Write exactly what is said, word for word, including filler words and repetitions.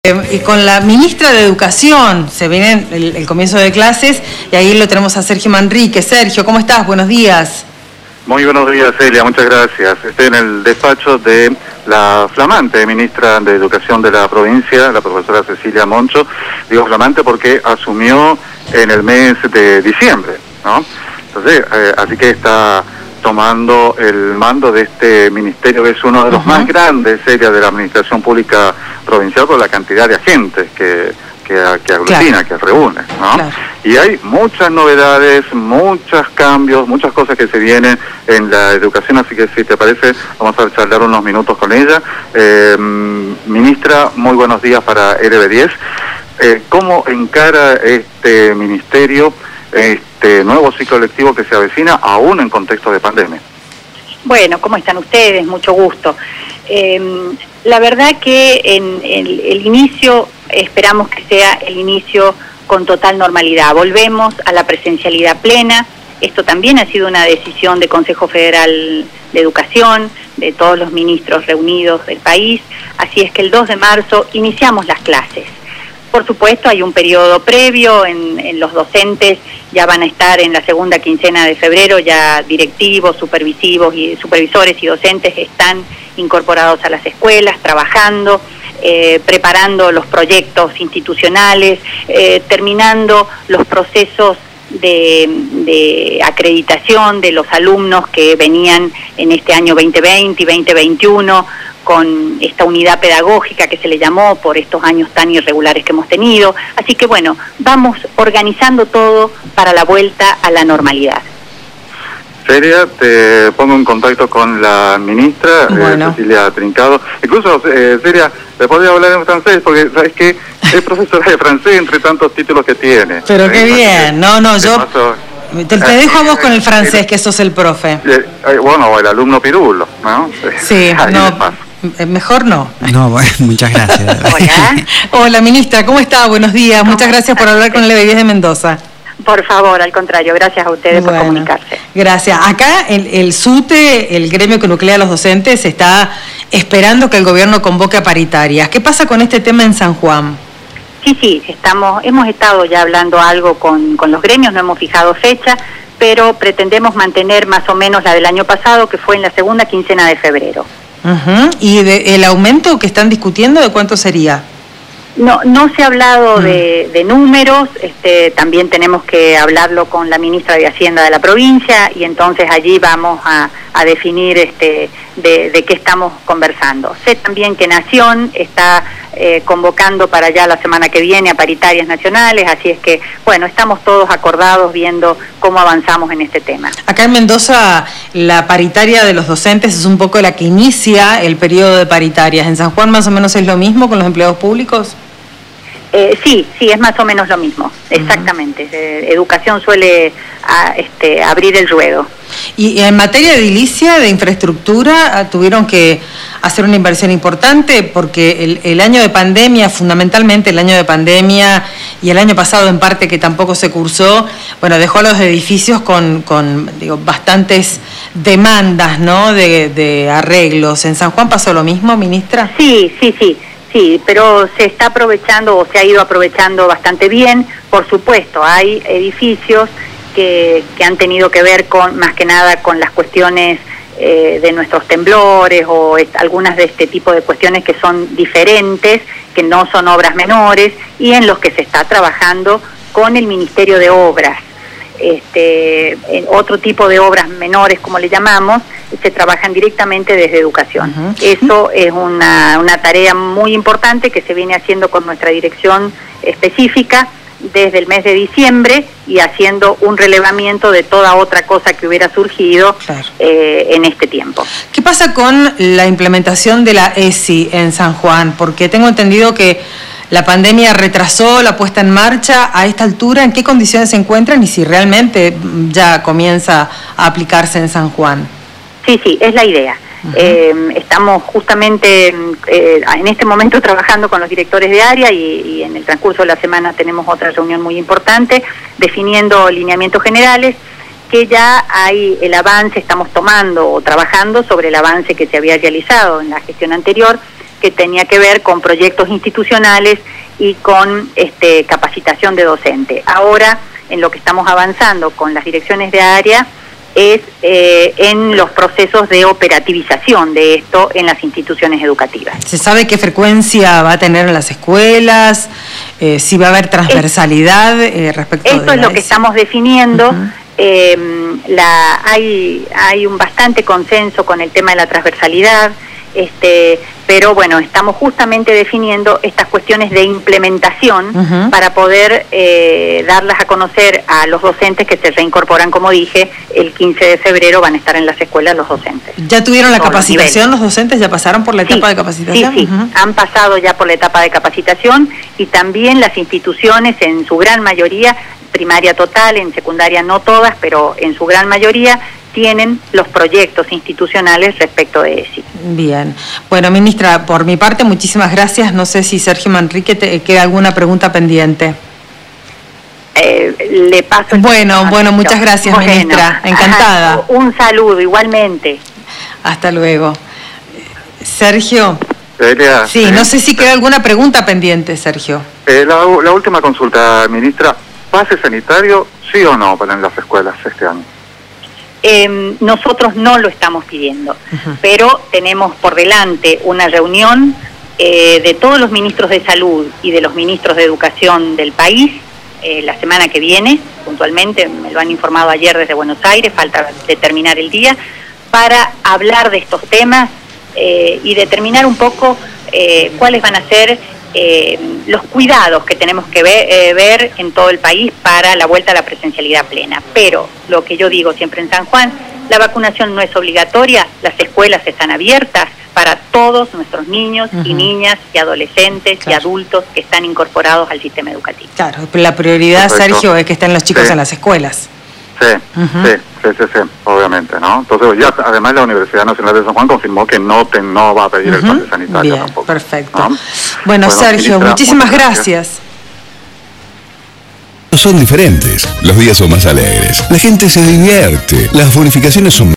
Y con la ministra de Educación, se viene el, el comienzo de clases y ahí lo tenemos a Sergio Manrique. Sergio, ¿cómo estás? Buenos días. Muy buenos días, Celia, muchas gracias. Estoy en el despacho de la flamante ministra de Educación de la provincia, la profesora Cecilia Moncho. Digo flamante porque asumió en el mes de diciembre, ¿no? Entonces, eh, así que está tomando el mando de este ministerio, que es uno de los uh-huh. más grandes, Celia, de la administración pública provincial por la cantidad de agentes que, que, que aglutina, claro. que reúne, ¿no? Claro. Y hay muchas novedades, muchos cambios, muchas cosas que se vienen en la educación, así que si te parece, vamos a charlar unos minutos con ella. Eh, ministra, muy buenos días para L B diez. Eh, ¿Cómo encara este ministerio este nuevo ciclo lectivo que se avecina aún en contexto de pandemia? Bueno, ¿cómo están ustedes? Mucho gusto. Eh, la verdad que en el, el inicio esperamos que sea el inicio con total normalidad. Volvemos a la presencialidad plena. Esto también ha sido una decisión del Consejo Federal de Educación, de todos los ministros reunidos del país. Así es que el dos de marzo iniciamos las clases. Por supuesto, hay un periodo previo, en, en los docentes ya van a estar en la segunda quincena de febrero, ya directivos, supervisivos y supervisores y docentes están incorporados a las escuelas, trabajando, eh, preparando los proyectos institucionales, eh, terminando los procesos de, de acreditación de los alumnos que venían en este año veinte veinte y veinte veintiuno, con esta unidad pedagógica que se le llamó por estos años tan irregulares que hemos tenido. Así que bueno, vamos organizando todo para la vuelta a la normalidad. Celia, te pongo en contacto con la ministra, bueno. eh, Cecilia Trincado. Incluso, eh, Celia, te podría hablar en francés, porque sabes que es profesora de francés entre tantos títulos que tiene. Pero ¿eh? qué bien, no, no, yo... Paso... Te, te dejo a vos con el francés, que sos el profe. Eh, bueno, o el alumno pirulo, ¿no? Sí, no... Mejor no. No, bueno, muchas gracias. Hola. Hola, ministra, ¿cómo está? Buenos días. Muchas gracias por hablar con el L B diez de Mendoza. Por favor, al contrario, gracias a ustedes bueno, por comunicarse. Gracias. Acá el, el SUTE, el gremio que nuclea a los docentes, está esperando que el gobierno convoque a paritarias. ¿Qué pasa con este tema en San Juan? Sí, sí, estamos, hemos estado ya hablando algo con, con los gremios, no hemos fijado fecha, pero pretendemos mantener más o menos la del año pasado, que fue en la segunda quincena de febrero. Uh-huh. ¿Y de, el aumento que están discutiendo, de cuánto sería? No, no se ha hablado uh-huh. de, de números, este, también tenemos que hablarlo con la ministra de Hacienda de la provincia y entonces allí vamos a, a definir este, de, de qué estamos conversando. Sé también que Nación está eh, convocando para allá la semana que viene a paritarias nacionales, así es que, bueno, estamos todos acordados viendo cómo avanzamos en este tema. Acá en Mendoza la paritaria de los docentes es un poco la que inicia el periodo de paritarias. ¿En San Juan más o menos es lo mismo con los empleados públicos? Eh, sí, sí, es más o menos lo mismo, exactamente. Uh-huh. Eh, educación suele a, este, abrir el ruedo. Y en materia de edilicia, de infraestructura, tuvieron que hacer una inversión importante porque el, el año de pandemia, fundamentalmente el año de pandemia y el año pasado en parte que tampoco se cursó, bueno, dejó a los edificios con, con digo, bastantes demandas, ¿no?, de, de arreglos. ¿En San Juan pasó lo mismo, ministra? Sí, sí, sí. Sí, pero se está aprovechando o se ha ido aprovechando bastante bien. Por supuesto, hay edificios que, que han tenido que ver con, más que nada, con las cuestiones eh, de nuestros temblores o es, algunas de este tipo de cuestiones que son diferentes, que no son obras menores y en los que se está trabajando con el Ministerio de Obras. Este, en otro tipo de obras menores, como le llamamos, se trabajan directamente desde educación. Uh-huh. Eso es una, una tarea muy importante que se viene haciendo con nuestra dirección específica desde el mes de diciembre y haciendo un relevamiento de toda otra cosa que hubiera surgido claro. eh, en este tiempo. ¿Qué pasa con la implementación de la E S I en San Juan? Porque tengo entendido que la pandemia retrasó la puesta en marcha. A esta altura, ¿en qué condiciones se encuentran y si realmente ya comienza a aplicarse en San Juan? Sí, sí, es la idea. Uh-huh. Eh, estamos justamente eh, en este momento trabajando con los directores de área y, y en el transcurso de la semana tenemos otra reunión muy importante definiendo lineamientos generales que ya hay el avance, estamos tomando o trabajando sobre el avance que se había realizado en la gestión anterior que tenía que ver con proyectos institucionales y con este, capacitación de docente. Ahora, en lo que estamos avanzando con las direcciones de área, es eh, en los procesos de operativización de esto en las instituciones educativas. ¿Se sabe qué frecuencia va a tener en las escuelas? Eh, ¿Si va a haber transversalidad eh, respecto Esto de es lo que estamos definiendo. Uh-huh. eh, la, hay, hay un bastante consenso con el tema de la transversalidad, este, pero bueno, estamos justamente definiendo estas cuestiones de implementación uh-huh. para poder eh, darlas a conocer a los docentes que se reincorporan, como dije, el quince de febrero van a estar en las escuelas los docentes. ¿Ya tuvieron la capacitación los, los docentes? ¿Ya pasaron por la etapa sí, de capacitación? Sí, sí, uh-huh. han pasado ya por la etapa de capacitación y también las instituciones en su gran mayoría, primaria total, en secundaria no todas, pero en su gran mayoría, tienen los proyectos institucionales respecto de E S I. Bien. Bueno, ministra, por mi parte, muchísimas gracias. No sé si Sergio Manrique te queda alguna pregunta pendiente. Eh, le paso... El bueno, bueno, muchas gracias, bueno, ministra. Encantada. Ajá, un saludo, igualmente. Hasta luego. Sergio. Celia, sí, eh, no sé si queda alguna pregunta pendiente, Sergio. Eh, la, la última consulta, ministra. ¿Pase sanitario, sí o no, para en las escuelas este año? Eh, nosotros no lo estamos pidiendo, uh-huh. pero tenemos por delante una reunión eh, de todos los ministros de salud y de los ministros de educación del país eh, la semana que viene, puntualmente, me lo han informado ayer desde Buenos Aires, falta determinar el día, para hablar de estos temas eh, y determinar un poco eh, cuáles van a ser eh, los cuidados que tenemos que ver, eh, ver en todo el país para la vuelta a la presencialidad plena. Pero lo que yo digo siempre en San Juan, la vacunación no es obligatoria, las escuelas están abiertas para todos nuestros niños uh-huh. y niñas y adolescentes claro. y adultos que están incorporados al sistema educativo. Claro, la prioridad, Perfecto. Sergio, es que estén los chicos sí. en las escuelas. Sí, uh-huh. sí, sí, sí, sí, obviamente, ¿no? Entonces, ya además la Universidad Nacional de San Juan confirmó que no te, no va a pedir uh-huh. el pase sanitario Bien, tampoco. Perfecto. ¿No? Bueno, bueno, Sergio, ministra, muchísimas gracias. gracias. Son diferentes, los días son más alegres, la gente se divierte, las bonificaciones son